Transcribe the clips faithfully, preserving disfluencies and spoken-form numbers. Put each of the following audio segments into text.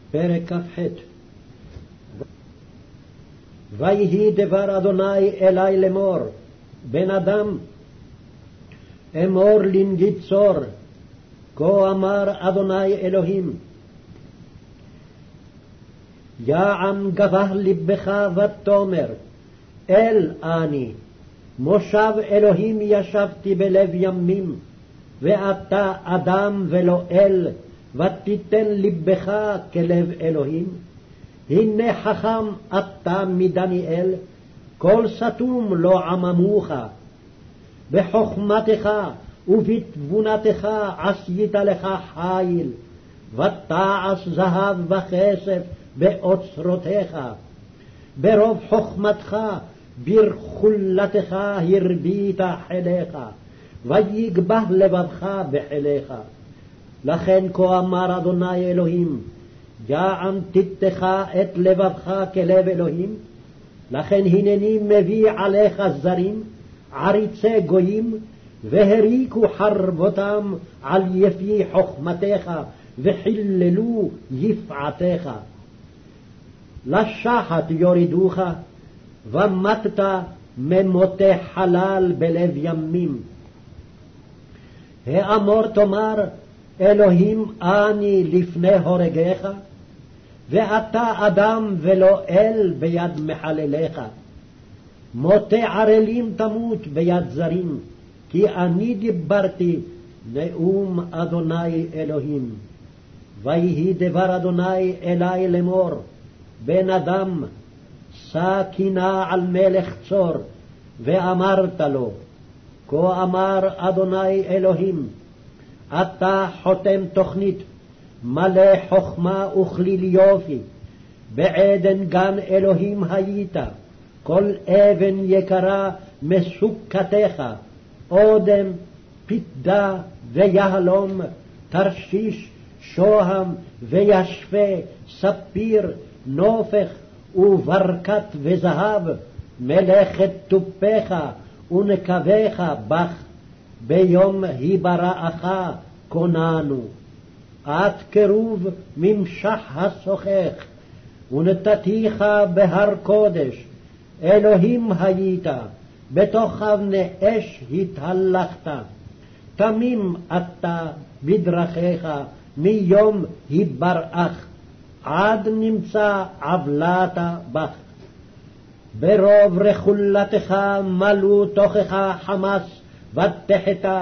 פרק כ"ח. ויהי דבר אדוני אלי לאמור, בן אדם, אמור לנגיד צור, כה אמר אדוני אלוהים, יען גבה לבך ותאמר, אל אני, מושב אלוהים ישבתי בלב ימים, ואתה אדם ולא אל, ותיתן לבך כלב אלוהים. הנה חכם אתה מדניאל, כל סתום לא עממוך. בחוכמתך ובתבונתך עשית לך חיל, ותעש זהב וכסף באוצרותיך. ברוב חוכמתך ברכולתך הרבית חיליך, ויגבה לבבך בחיליך. לכן כה אמר אדוני אלוהים, יען תיתך את לבבך כלב אלוהים, לכן הנני מביא עליך זרים, עריצי גויים, והריקו חרבותם על יפי חוכמתך, וחיללו יפעתך. לשחת יורידוך, ומתת ממותי חלל בלב ימים. האמור תאמר, אלוהים אני לפני הורגך, ואתה אדם ולא אל ביד מחלליך. מותי ערלים תמות ביד זרים, כי אני דיברתי נאום אדוני אלוהים. ויהי דבר אדוני אלי לאמור, בן אדם, שא קינה על מלך צור, ואמרת לו, כה אמר אדוני אלוהים, אתה חותם תוכנית, מלא חוכמה וכליל יופי, בעדן גן אלוהים היית, כל אבן יקרה מסוכתך, אודם, פתדה ויהלום, תרשיש, שוהם וישפה, ספיר, נופך וברקת וזהב, מלאכת תופך ונקבך בך, ביום היבראך כוננו. את קרוב ממשח השוחך, ונתתיך בהר קודש, אלוהים היית, בתוך אבני אש התהלכת. תמים אתה בדרכיך מיום היבראך, עד נמצא עוולת בך. ברוב רכולתך מלאו תוכך חמס ותחתה,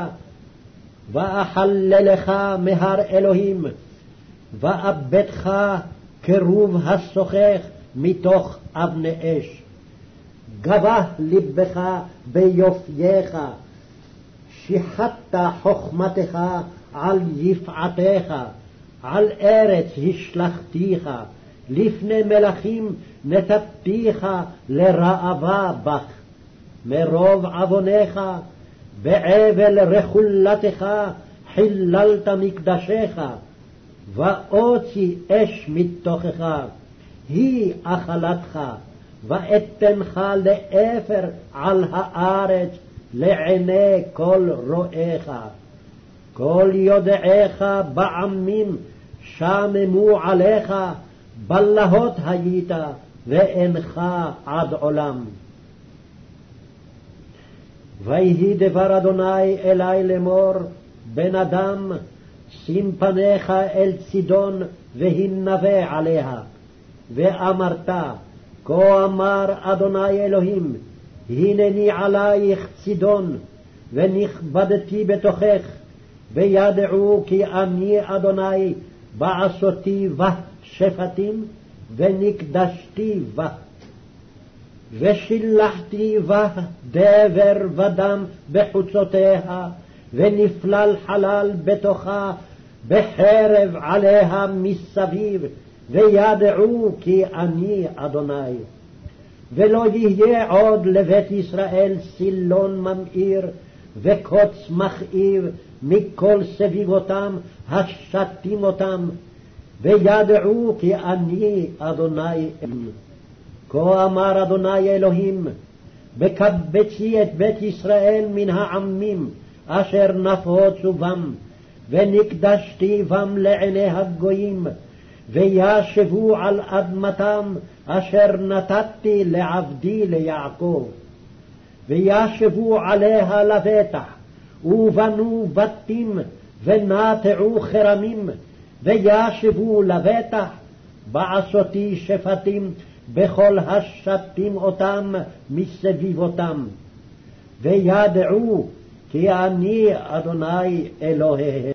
ואחללך מהר אלוהים, ואבדך קרוב השוחך מתוך אבני אש. גבה לבך ביופייך, שיחת חוכמתך על יפעתך, על ארץ השלכתיך, לפני מלכים נתתיך לראווה בך. מרוב עווניך בעבל רכולתך חיללת מקדשך, ואוצי אש מתוכך, היא אכלתך, ואתנך לאפר על הארץ לעיני כל רואיך. כל יודעיך בעמים שממו עליך, בלהות היית, ואינך עד עולם. ויהי דבר אדוני אלי לאמור, בן אדם, שים פניך אל צידון והנבא עליה, ואמרת, כה אמר אדוני אלוהים, הנני עלייך צידון, ונכבדתי בתוכך, וידעו כי אני אדוני בעשותי בה שפטים, ונקדשתי בה. ושילחתי בה דבר ודם בחוצותיה, ונפלל חלל בתוכה, בחרב עליה מסביב, וידעו כי אני אדוני. ולא יהיה עוד לבית ישראל סילון ממאיר, וקוץ מכאיב מכל סביבותם השתים אותם, וידעו כי אני אדוני אלוהים. כה אמר אדוני אלוהים, בקבצי את בית ישראל מן העמים אשר נפוצו בם, ונקדשתי בם לעיני הגויים, וישבו על אדמתם אשר נתתי לעבדי ליעקב. וישבו עליה לבטח, ובנו בתים, ונטעו חרמים, וישבו לבטח, בעשותי שפטים בכל השתים אותם מסביבותם. וידעו כי אני אדוני אלוהיהם.